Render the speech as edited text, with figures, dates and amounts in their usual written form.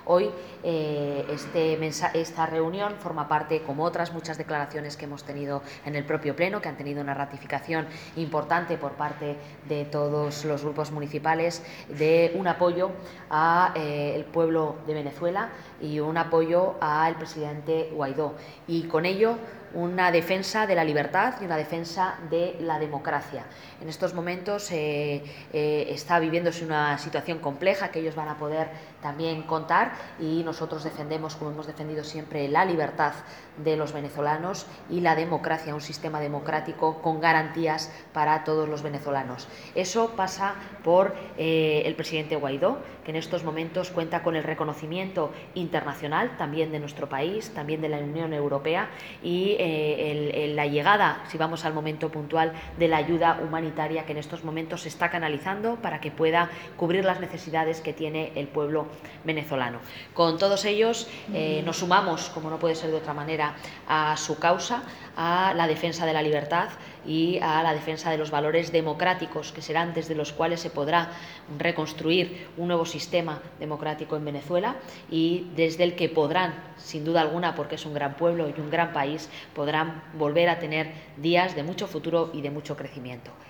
Hoy esta reunión forma parte, como otras muchas declaraciones que hemos tenido en el propio Pleno, que han tenido una ratificación importante por parte de todos los grupos municipales, de un apoyo al pueblo de Venezuela y un apoyo al presidente Guaidó. Y con ello una defensa de la libertad y una defensa de la democracia. En estos momentos está viviéndose una situación compleja que ellos van a poder también contar, y nosotros defendemos, como hemos defendido siempre, la libertad de los venezolanos y la democracia, un sistema democrático con garantías para todos los venezolanos. Eso pasa por el presidente Guaidó, que en estos momentos cuenta con el reconocimiento internacional, también de nuestro país, también de la Unión Europea, y la llegada, si vamos al momento puntual, de la ayuda humanitaria que en estos momentos se está canalizando para que pueda cubrir las necesidades que tiene el pueblo venezolano. Con todos ellos nos sumamos, como no puede ser de otra manera, a su causa, a la defensa de la libertad y a la defensa de los valores democráticos, que serán desde los cuales se podrá reconstruir un nuevo sistema democrático en Venezuela, y desde el que podrán, sin duda alguna, porque es un gran pueblo y un gran país, podrán volver a tener días de mucho futuro y de mucho crecimiento.